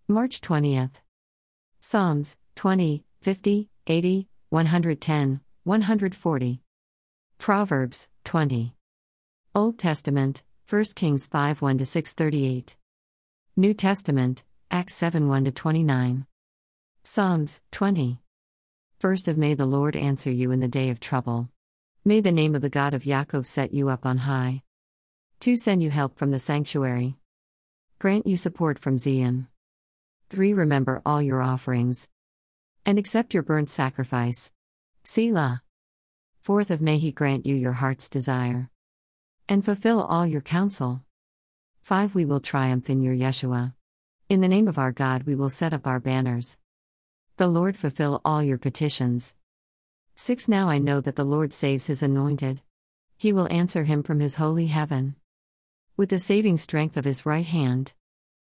March 20th. Psalms 20, 50, 80, 110, 140. Proverbs 20. Old Testament, 1 Kings 5 1-6 38. New Testament, Acts 7 1-29. Psalms 20. First of May the Lord answer you in the day of trouble. May the name of the God of Yaakov set you up on high. 2 Send you help from the sanctuary. Grant you support from Zion. 3 Remember all your offerings. And accept your burnt sacrifice. Selah. 4th of May He grant you your heart's desire. And fulfill all your counsel. 5 We will triumph in your Yeshua. In the name of our God we will set up our banners. The Lord fulfill all your petitions. 6 Now I know that the Lord saves His anointed. He will answer him from His holy heaven. With the saving strength of His right hand.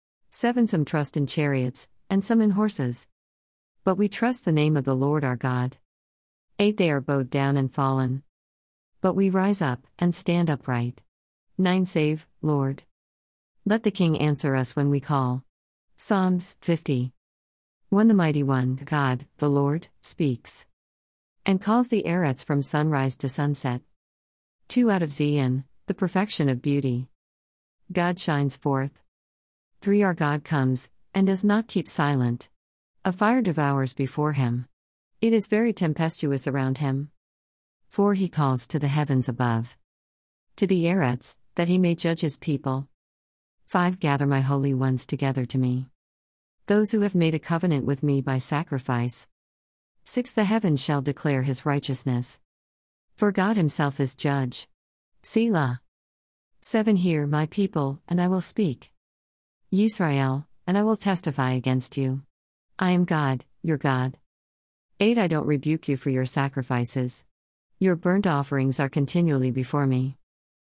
7 Some trust in chariots, and some in horses. But we trust the name of the Lord our God. 8 They are bowed down and fallen. But we rise up, and stand upright. 9 Save, Lord. Let the King answer us when we call. Psalms 50. 1 The Mighty One, God, the Lord, speaks. And calls the Eretz from sunrise to sunset. 2 Out of Zion, the perfection of beauty. God shines forth. 3 Our God comes, and does not keep silent. A fire devours before Him. It is very tempestuous around Him. 4 He calls to the heavens above. To the Eretz, that He may judge His people. 5 Gather my holy ones together to me. Those who have made a covenant with me by sacrifice. 6 The heavens shall declare His righteousness. For God Himself is judge. Selah. 7 Hear, my people, and I will speak. Yisrael, and I will testify against you. I am God, your God. 8 I don't rebuke you for your sacrifices. Your burnt offerings are continually before me.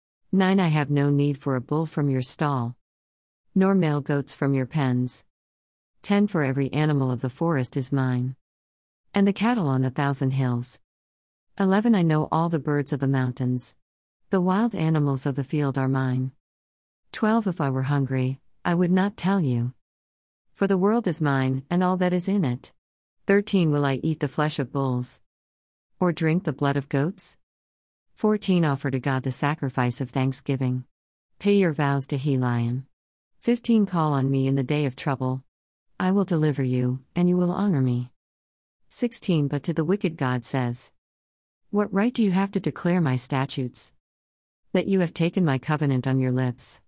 9 I have no need for a bull from your stall, nor male goats from your pens. 10 For every animal of the forest is mine, and the cattle on 1,000 hills. 11 I know all the birds of the mountains. The wild animals of the field are mine. 12 If I were hungry, I would not tell you. For the world is mine, and all that is in it. 13 Will I eat the flesh of bulls? Or drink the blood of goats? 14 Offer to God the sacrifice of thanksgiving. Pay your vows to Helion. 15 Call on me in the day of trouble. I will deliver you, and you will honor me. 16 But to the wicked God says, what right do you have to declare my statutes? That you have taken my covenant on your lips.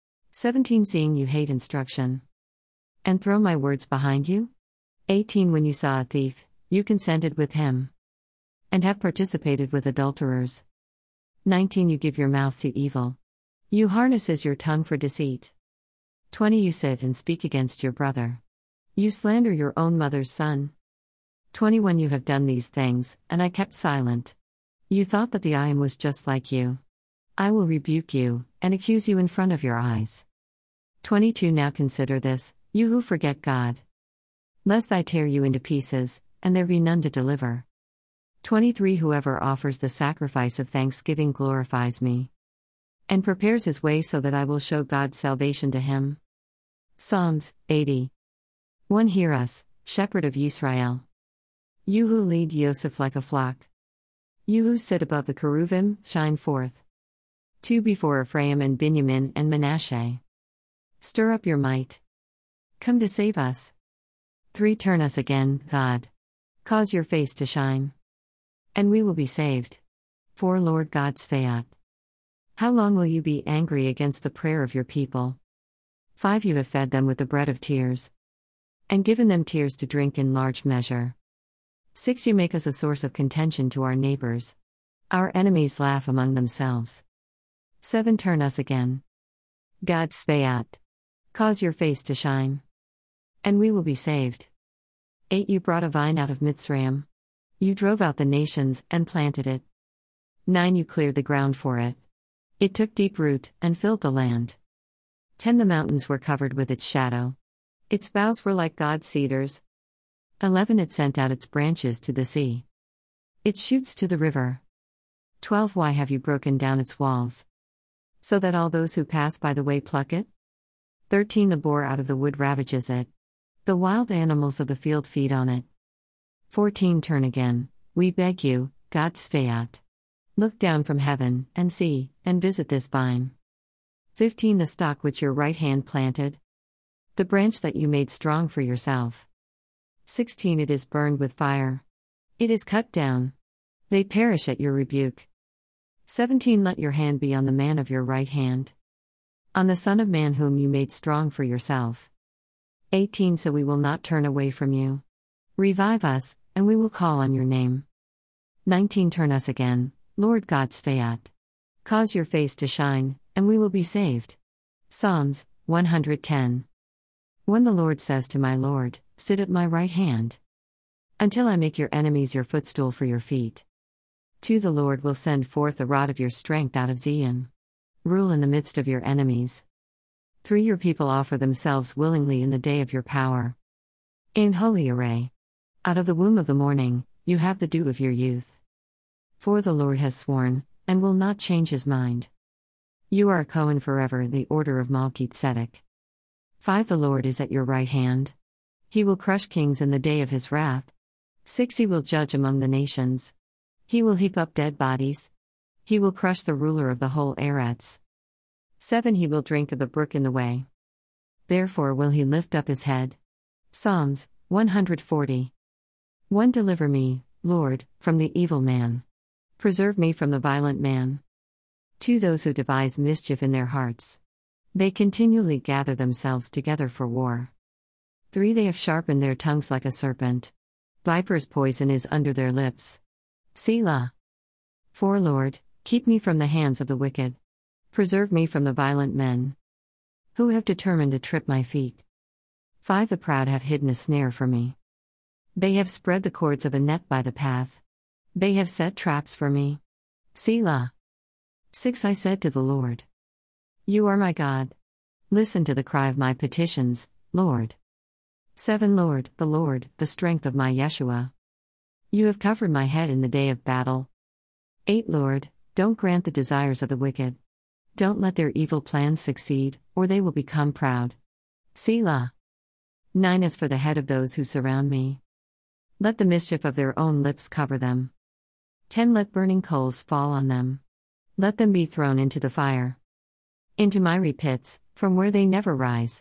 17 Seeing you hate instruction, and throw my words behind you? 18 When you saw a thief, you consented with him, and have participated with adulterers. 19 You give your mouth to evil. You harnesses your tongue for deceit. 20 You sit and speak against your brother. You slander your own mother's son. 21 You have done these things, and I kept silent. You thought that the Iron was just like you. I will rebuke you, and accuse you in front of your eyes. 22 Now consider this, you who forget God, lest I tear you into pieces, and there be none to deliver. 23 Whoever offers the sacrifice of thanksgiving glorifies me, and prepares his way so that I will show God's salvation to him. Psalms 80. 1 Hear us, shepherd of Yisrael. You who lead Yosef like a flock. You who sit above the cherubim, shine forth. 2 Before Ephraim and Binyamin and Manasseh. Stir up your might. Come to save us. 3 Turn us again, God. Cause your face to shine, and we will be saved. 4 Lord God Tzvaot. How long will you be angry against the prayer of your people? 5 You have fed them with the bread of tears, and given them tears to drink in large measure. 6 You make us a source of contention to our neighbors. Our enemies laugh among themselves. 7 Turn us again, God Tzvaot. Cause your face to shine, and we will be saved. 8 You brought a vine out of Mitzrayim. You drove out the nations and planted it. 9 You cleared the ground for it. It took deep root and filled the land. 10 The mountains were covered with its shadow. Its boughs were like God's cedars. 11 It sent out its branches to the sea, its shoots to the river. 12 Why have you broken down its walls, so that all those who pass by the way pluck it? 13 The boar out of the wood ravages it. The wild animals of the field feed on it. 14 Turn again, we beg you, God Sfeat. Look down from heaven, and see, and visit this vine. 15 The stock which your right hand planted. The branch that you made strong for yourself. 16 It is burned with fire. It is cut down. They perish at your rebuke. 17 Let your hand be on the man of your right hand. On the Son of Man whom you made strong for yourself. 18 So we will not turn away from you. Revive us, and we will call on your name. 19 Turn us again, Lord God Sfeat. Cause your face to shine, and we will be saved. Psalms 110. When the Lord says to my Lord, sit at my right hand, until I make your enemies your footstool for your feet. 2 The Lord will send forth the rod of your strength out of Zion. Rule in the midst of your enemies. 3 Your people offer themselves willingly in the day of your power. In holy array. Out of the womb of the morning, you have the dew of your youth. 4 The Lord has sworn, and will not change his mind. You are a Cohen forever, the order of Melchizedek. 5 The Lord is at your right hand. He will crush kings in the day of his wrath. 6 He will judge among the nations. He will heap up dead bodies. He will crush the ruler of the whole Eretz. 7 He will drink of the brook in the way. Therefore will he lift up his head. Psalms 140. 1 Deliver me, Lord, from the evil man. Preserve me from the violent man. 2 Those who devise mischief in their hearts. They continually gather themselves together for war. 3 They have sharpened their tongues like a serpent. Viper's poison is under their lips. Selah. 4 Lord, keep me from the hands of the wicked. Preserve me from the violent men, who have determined to trip my feet. 5 The proud have hidden a snare for me. They have spread the cords of a net by the path. They have set traps for me. Selah. 6 I said to the Lord, you are my God. Listen to the cry of my petitions, Lord. 7 Lord, the strength of my Yeshua. You have covered my head in the day of battle. 8 Lord, don't grant the desires of the wicked. Don't let their evil plans succeed, or they will become proud. Selah. 9 As for the head of those who surround me, let the mischief of their own lips cover them. 10 Let burning coals fall on them. Let them be thrown into the fire, into miry pits, from where they never rise.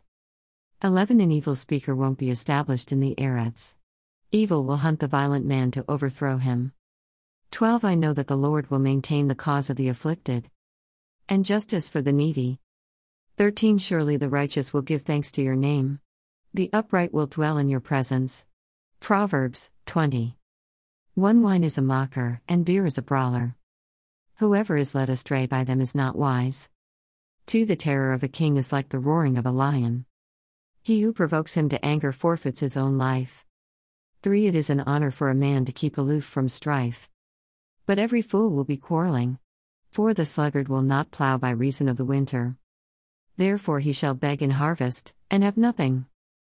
11 An evil speaker won't be established in the Eretz. Evil will hunt the violent man to overthrow him. 12 I know that the Lord will maintain the cause of the afflicted, and justice for the needy. 13 Surely the righteous will give thanks to your name. The upright will dwell in your presence. Proverbs 20. 1 Wine is a mocker, and beer is a brawler. Whoever is led astray by them is not wise. 2 The terror of a king is like the roaring of a lion. He who provokes him to anger forfeits his own life. 3 It is an honor for a man to keep aloof from strife, but every fool will be quarreling. 4 The sluggard will not plow by reason of the winter. Therefore he shall beg in harvest, and have nothing.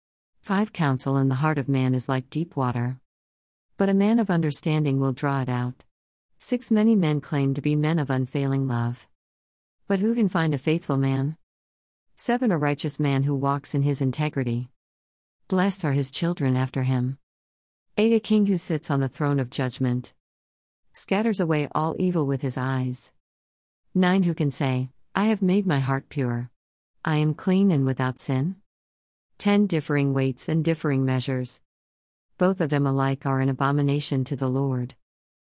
5 Counsel in the heart of man is like deep water, but a man of understanding will draw it out. 6 Many men claim to be men of unfailing love, but who can find a faithful man? 7 A righteous man who walks in his integrity. Blessed are his children after him. 8 A king who sits on the throne of judgment scatters away all evil with his eyes. 9 Who can say, I have made my heart pure. I am clean and without sin? 10 Differing weights and differing measures. Both of them alike are an abomination to the Lord.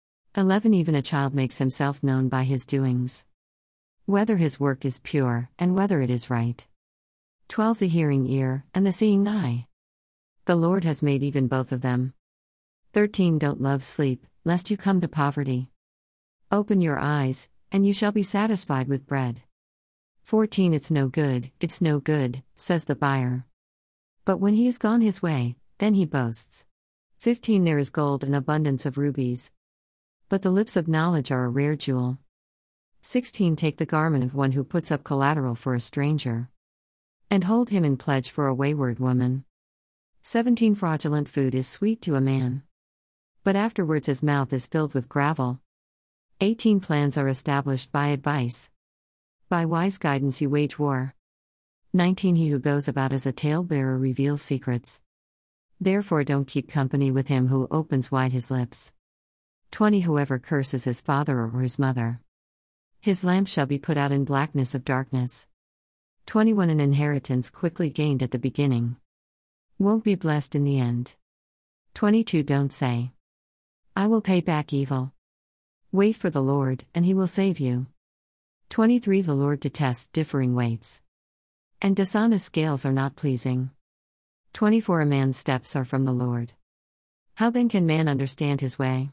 11 Even a child makes himself known by his doings, whether his work is pure, and whether it is right. 12 The hearing ear, and the seeing eye. The Lord has made even both of them. 13 Don't love sleep, lest you come to poverty. Open your eyes, and you shall be satisfied with bread. 14 It's no good, says the buyer. But when he is gone his way, then he boasts. 15 There is gold and abundance of rubies, but the lips of knowledge are a rare jewel. 16 Take the garment of one who puts up collateral for a stranger, and hold him in pledge for a wayward woman. 17 Fraudulent food is sweet to a man, but afterwards his mouth is filled with gravel. 18 Plans are established by advice. By wise guidance you wage war. 19 He who goes about as a talebearer reveals secrets, Therefore don't keep company with him who opens wide his lips. 20 Whoever curses his father or his mother, his lamp shall be put out in blackness of darkness. 21 An inheritance quickly gained at the beginning won't be blessed in the end. 22 Don't say, I will pay back evil. Wait for the Lord, and he will save you. 23 The Lord detests differing weights, and dishonest scales are not pleasing. 24 A man's steps are from the Lord. How then can man understand his way?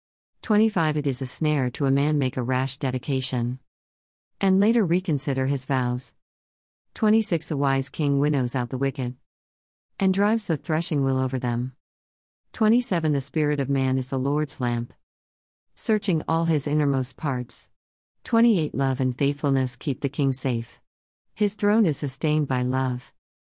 25 It is a snare to a man make a rash dedication, and later reconsider his vows. 26 A wise king winnows out the wicked, and drives the threshing wheel over them. 27 The spirit of man is the Lord's lamp, searching all his innermost parts. 28 Love and faithfulness keep the king safe. His throne is sustained by love.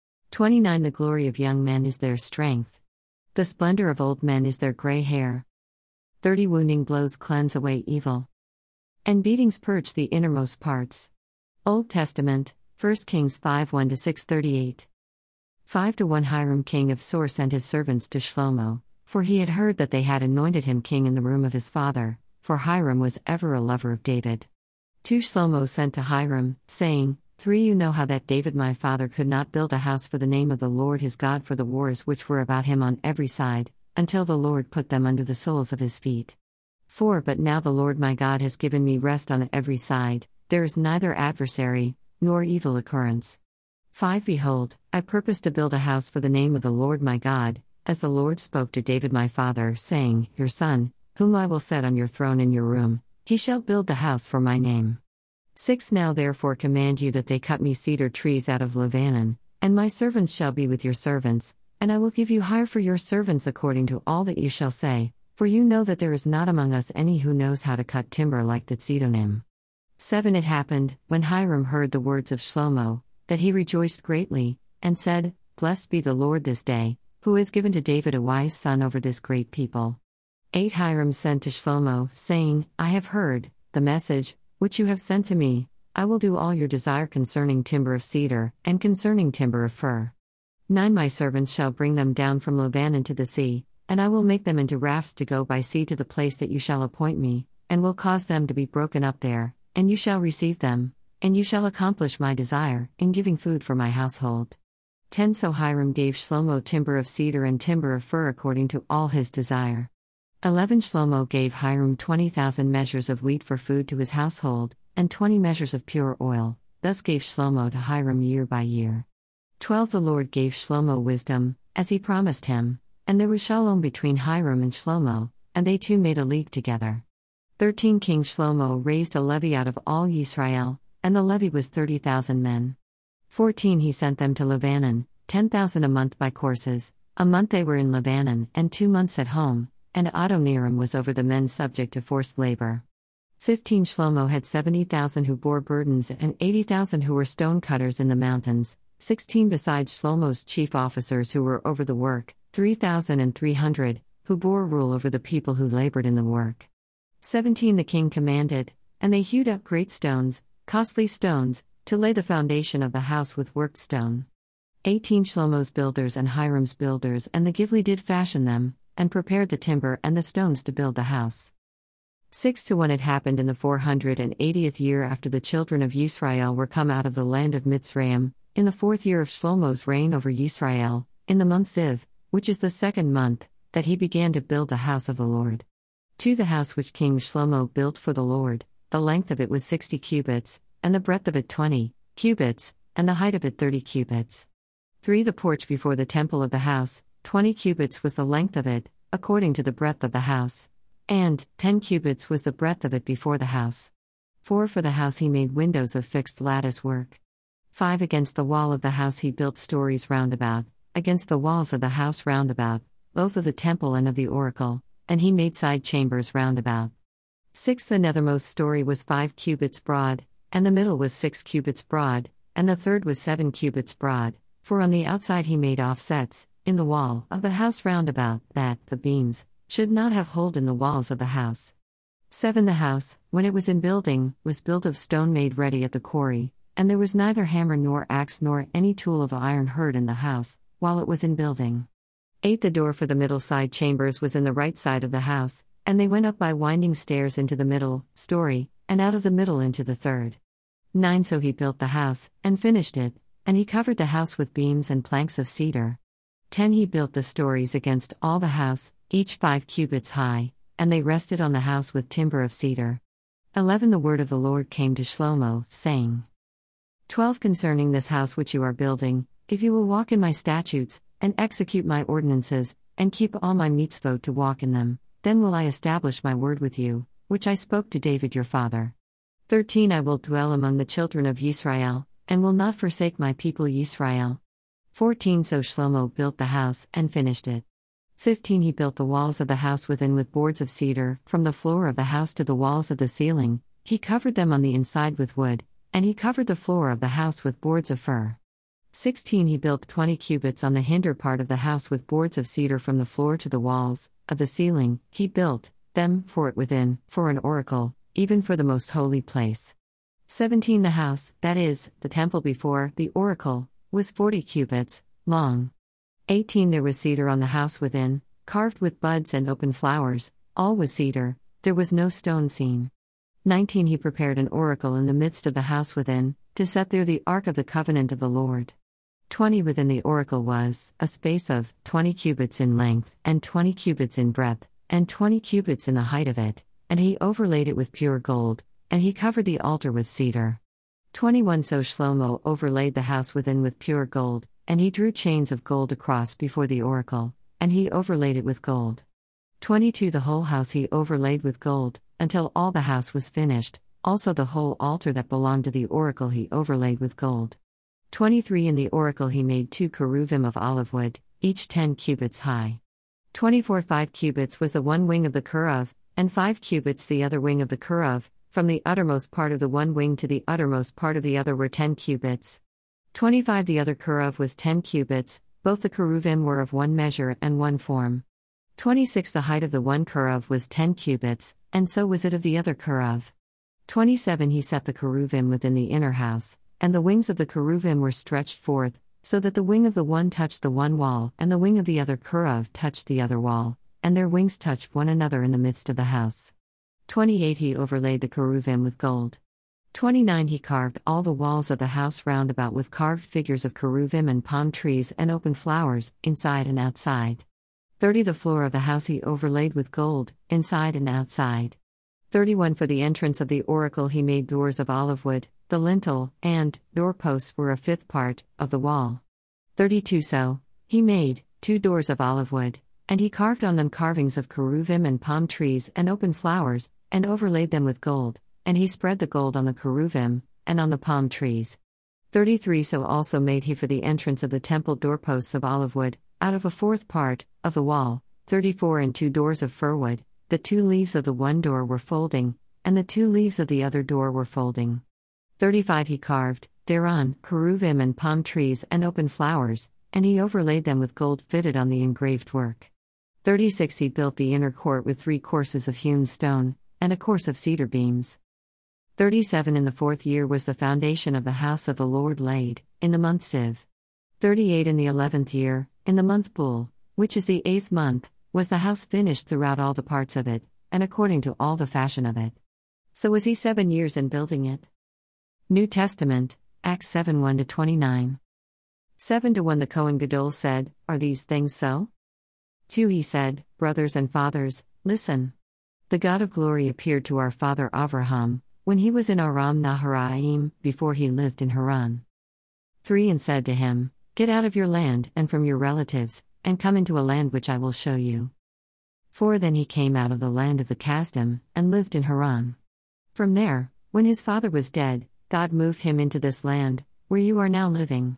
29 The glory of young men is their strength. The splendor of old men is their gray hair. 30 Wounding blows cleanse away evil, and beatings purge the innermost parts. Old Testament, 1 Kings 5 1-6 38. 5-1 Hiram king of Sor sent his servants to Shlomo, for he had heard that they had anointed him king in the room of his father, for Hiram was ever a lover of David. 2 Shlomo sent to Hiram, saying, 3 You know how that David my father could not build a house for the name of the Lord his God for the wars which were about him on every side, until the Lord put them under the soles of his feet. 4 But now the Lord my God has given me rest on every side, there is neither adversary, nor evil occurrence. 5 Behold, I purpose to build a house for the name of the Lord my God, as the Lord spoke to David my father, saying, Your son, whom I will set on your throne in your room, he shall build the house for my name. 6 Now therefore command you that they cut me cedar trees out of Lebanon, and my servants shall be with your servants, and I will give you hire for your servants according to all that you shall say, for you know that there is not among us any who knows how to cut timber like the Tzidonim. 7 It happened, when Hiram heard the words of Shlomo, that he rejoiced greatly, and said, Blessed be the Lord this day, who has given to David a wise son over this great people. 8 Hiram sent to Shlomo, saying, I have heard the message which you have sent to me. I will do all your desire concerning timber of cedar, and concerning timber of fir. 9 My servants shall bring them down from Lebanon to the sea, and I will make them into rafts to go by sea to the place that you shall appoint me, and will cause them to be broken up there, and you shall receive them, and you shall accomplish my desire, in giving food for my household. 10 So Hiram gave Shlomo timber of cedar and timber of fir according to all his desire. 11 Shlomo gave Hiram 20,000 measures of wheat for food to his household, and 20 measures of pure oil, thus gave Shlomo to Hiram year by year. 12 The Lord gave Shlomo wisdom, as he promised him, and there was shalom between Hiram and Shlomo, and they two made a league together. 13 King Shlomo raised a levy out of all Yisrael, and the levy was 30,000 men. 14 He sent them to Lebanon, 10,000 a month by courses, a month they were in Lebanon, and 2 months at home, and Adoniram was over the men subject to forced labor. 15 Shlomo had 70,000 who bore burdens and 80,000 who were stone cutters in the mountains, 16 besides Shlomo's chief officers who were over the work, 3,300, who bore rule over the people who labored in the work. 17 The king commanded, and they hewed up great stones, costly stones, to lay the foundation of the house with worked stone. 18 Shlomo's builders and Hiram's builders and the Givli did fashion them, and prepared the timber and the stones to build the house. 6-1 It happened in the 480th year after the children of Yisrael were come out of the land of Mitzrayim, in the 4th year of Shlomo's reign over Yisrael, in the month Ziv, which is the 2nd month, that he began to build the house of the Lord. 2 The house which King Shlomo built for the Lord, the length of it was 60 cubits, and the breadth of it 20 cubits, and the height of it 30 cubits. 3 The porch before the temple of the house, 20 cubits was the length of it, according to the breadth of the house, and 10 cubits was the breadth of it before the house. 4 For the house he made windows of fixed lattice work. 5 Against the wall of the house he built stories round about, against the walls of the house round about, both of the temple and of the oracle, and he made side chambers round about. 6 The nethermost story was 5 cubits broad, and the middle was 6 cubits broad, and the third was 7 cubits broad, for on the outside he made offsets, in the wall of the house round about, that the beams should not have hold in the walls of the house. 7 The house, when it was in building, was built of stone made ready at the quarry, and there was neither hammer nor axe nor any tool of iron heard in the house, while it was in building. 8 The door for the middle side chambers was in the right side of the house, and they went up by winding stairs into the middle story, and out of the middle into the third. 9 So he built the house, and finished it, and he covered the house with beams and planks of cedar. 10 He built the stories against all the house, each 5 cubits high, and they rested on the house with timber of cedar. 11 The word of the Lord came to Shlomo, saying, 12 Concerning this house which you are building, if you will walk in my statutes, and execute my ordinances, and keep all my mitzvot to walk in them, then will I establish my word with you, which I spoke to David your father. 13 I will dwell among the children of Yisrael, and will not forsake my people Yisrael. 14 So Shlomo built the house, and finished it. 15 He built the walls of the house within with boards of cedar, from the floor of the house to the walls of the ceiling, he covered them on the inside with wood, and he covered the floor of the house with boards of fir. 16 He built 20 cubits on the hinder part of the house with boards of cedar from the floor to the walls of the ceiling, he built them for it within, for an oracle, even for the most holy place. 17 The house, that is, the temple before the oracle, was 40 cubits long. 18 There was cedar on the house within, carved with buds and open flowers, all was cedar, there was no stone seen. 19 He prepared an oracle in the midst of the house within, to set there the ark of the covenant of the Lord. 20 Within the oracle was a space of 20 cubits in length, and 20 cubits in breadth, and 20 cubits in the height of it, and he overlaid it with pure gold, and he covered the altar with cedar. 21 So Shlomo overlaid the house within with pure gold, and he drew chains of gold across before the oracle, and he overlaid it with gold. 22 The whole house he overlaid with gold, until all the house was finished, also the whole altar that belonged to the oracle he overlaid with gold. 23 In the oracle he made 2 cherubim of olive wood, each 10 cubits high. 24 5 cubits was the one wing of the cherub, and 5 cubits the other wing of the cherub, from the uttermost part of the one wing to the uttermost part of the other were 10 cubits. 25 The other cherub was 10 cubits, both the cherubim were of one measure and one form. 26 The height of the one cherub was 10 cubits, and so was it of the other cherub. 27 He set the cherubim within the inner house, and the wings of the cherubim were stretched forth, so that the wing of the one touched the one wall, and the wing of the other cherub touched the other wall, and their wings touched one another in the midst of the house. 28 He overlaid the cherubim with gold. 29 He carved all the walls of the house round about with carved figures of cherubim and palm trees and open flowers, inside and outside. 30 The floor of the house he overlaid with gold, inside and outside. 31 For the entrance of the oracle he made doors of olive wood, the lintel and doorposts were a fifth part of the wall. 32 So he made 2 doors of olive wood, and he carved on them carvings of cherubim and palm trees and open flowers, and overlaid them with gold, and he spread the gold on the cherubim, and on the palm trees. 33 So also made he for the entrance of the temple doorposts of olive wood, out of a fourth part of the wall, 34 And 2 doors of fir wood, the 2 leaves of the one door were folding, and the 2 leaves of the other door were folding. 35 He carved thereon cherubim and palm trees and open flowers, and he overlaid them with gold fitted on the engraved work. 36 He built the inner court with 3 courses of hewn stone, and a course of cedar beams. 37 In the 4th year was the foundation of the house of the Lord laid, in the month Siv. 38 In the 11th year, in the month Bul, which is the 8th month, was the house finished throughout all the parts of it, and according to all the fashion of it. So was he 7 years in building it. New Testament, Acts 7 1-29. 7-1 The Kohen Gadol said, Are these things so? 2 He said, Brothers and fathers, listen. The God of glory appeared to our father Avraham, when he was in Aram Naharaim, before he lived in Haran. 3 And said to him, Get out of your land and from your relatives, and come into a land which I will show you. 4 Then he came out of the land of the Kasdim, and lived in Haran. From there, when his father was dead, God moved him into this land, where you are now living.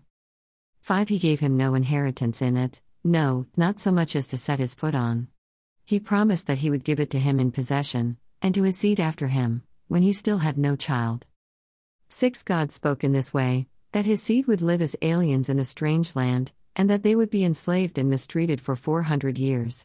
5 He gave him no inheritance in it, no, not so much as to set his foot on. He promised that he would give it to him in possession, and to his seed after him, when he still had no child. 6 God spoke in this way, that his seed would live as aliens in a strange land, and that they would be enslaved and mistreated for 400 years.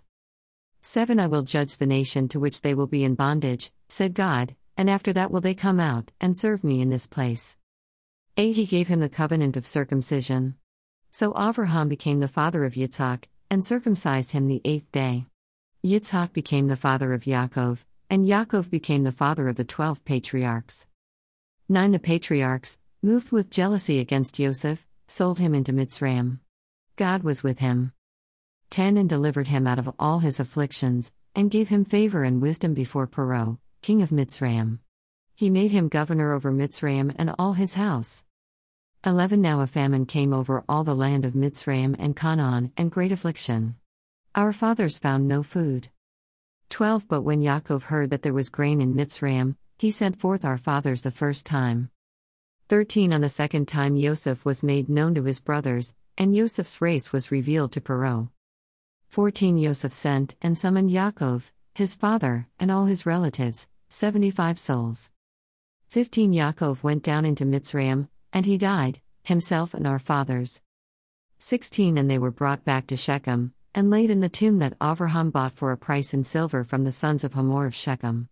7 I will judge the nation to which they will be in bondage, said God, and after that will they come out and serve me in this place. 8 He gave him the covenant of circumcision. So Avraham became the father of Yitzhak, and circumcised him the 8th day. Yitzhak became the father of Yaakov, and Yaakov became the father of the 12 patriarchs. 9 The patriarchs, moved with jealousy against Yosef, sold him into Mitzrayim. God was with him. 10 And delivered him out of all his afflictions, and gave him favor and wisdom before Paro, king of Mitzrayim. He made him governor over Mitzrayim and all his house. 11 Now a famine came over all the land of Mitzrayim and Canaan, and great affliction. Our fathers found no food. 12 But when Yaakov heard that there was grain in Mitzrayim, he sent forth our fathers the first time. 13 On the second time Yosef was made known to his brothers, and Yosef's race was revealed to Paro. 14 Yosef sent and summoned Yaakov, his father, and all his relatives, 75 souls. 15 Yaakov went down into Mitzrayim, and he died, himself and our fathers. 16 And they were brought back to Shechem, and laid in the tomb that Avraham bought for a price in silver from the sons of Hamor of Shechem.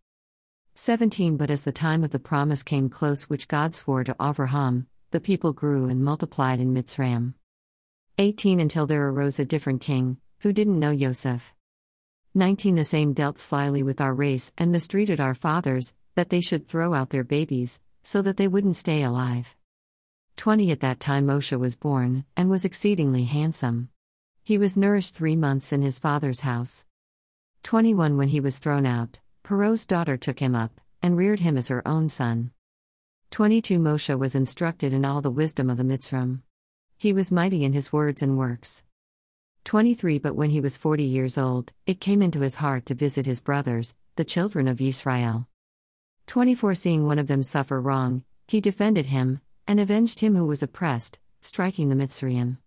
17 But as the time of the promise came close which God swore to Avraham, the people grew and multiplied in Mitzrayim. 18 Until there arose a different king, who didn't know Yosef. 19 The same dealt slyly with our race and mistreated our fathers, that they should throw out their babies, so that they wouldn't stay alive. 20 At that time Moshe was born, and was exceedingly handsome. He was nourished 3 months in his father's house. 21 When he was thrown out, Paro's daughter took him up, and reared him as her own son. 22 Moshe was instructed in all the wisdom of the Mitzrim. He was mighty in his words and works. 23 But when he was 40 years old, it came into his heart to visit his brothers, the children of Israel. 24 Seeing one of them suffer wrong, he defended him, and avenged him who was oppressed, striking the Mitzrayim.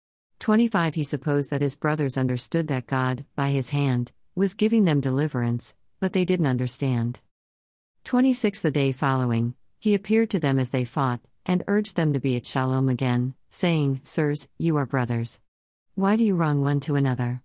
25 He supposed that his brothers understood that God, by his hand, was giving them deliverance, but they didn't understand. 26 The day following, he appeared to them as they fought, and urged them to be at Shalom again, saying, Sirs, you are brothers. Why do you wrong one to another?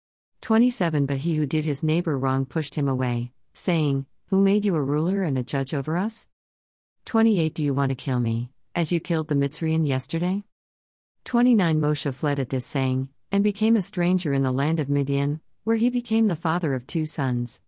27 But he who did his neighbor wrong pushed him away, saying, Who made you a ruler and a judge over us? 28 Do you want to kill me, as you killed the Mitzrayim yesterday? 29 Moshe fled at this saying, and became a stranger in the land of Midian, where he became the father of 2 sons.